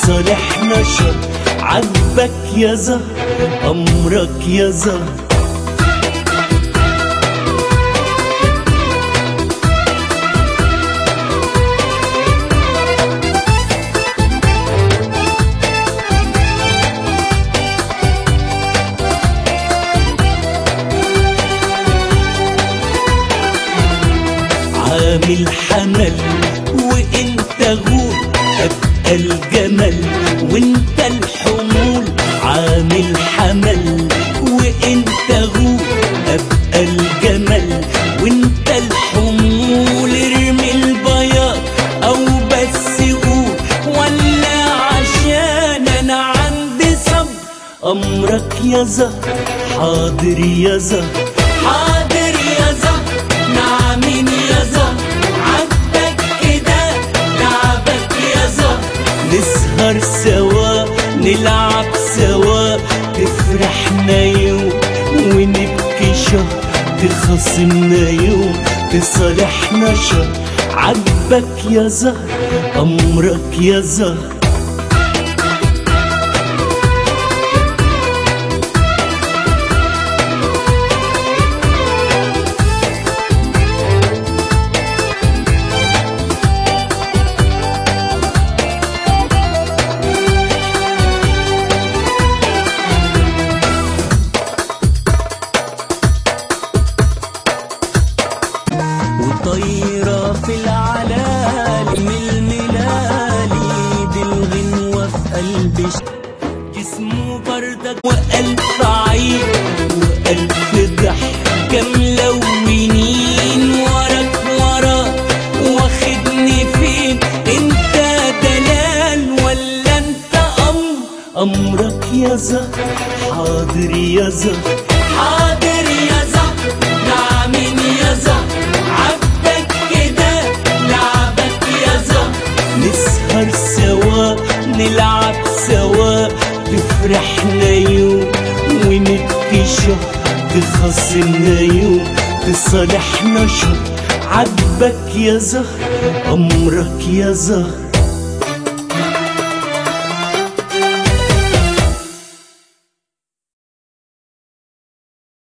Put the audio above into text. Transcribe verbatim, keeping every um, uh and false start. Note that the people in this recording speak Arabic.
تصالحنا شر. عجبك يا زهر أمرك يا زهر. عامل حمل وانت غول، ابقى الجمل وانت الحمول. عامل حمل وانت غول، ابقى الجمل وانت الحمول. ارمي البياض او بس قول، ولا عشان انا عندي صبر. امرك يا زهر حاضر يا زهر، حاضر يا زهر. نعمين يا زهر عجبك كده لعبك يا زهر. نسهر سوا نلعب سوا، تفرحنا يوم ونبكي شهر. تخاصمنا يوم تصالحنا شهر. عجبك يا زهر أمرك يا زهر. وطايرة في العلالي من الملالي، دي الغنوة في قلبي جسمه بردك وألف عين وألف ضحكة ملونين. وراك وراك واخدني فين، انت دلال ولا انت أمر. أمرك يا زهر حاضر يا زهر، حاضر يا زهر. نعمين يا زهر عجبك كده لعبك يا زهر. نسهر سوا نلعب سوا، تفرحنا يوم ونبكي شهر. تخاصمنا يوم تصالحنا شهر. عجبك يا زهر أمرك يا زهر.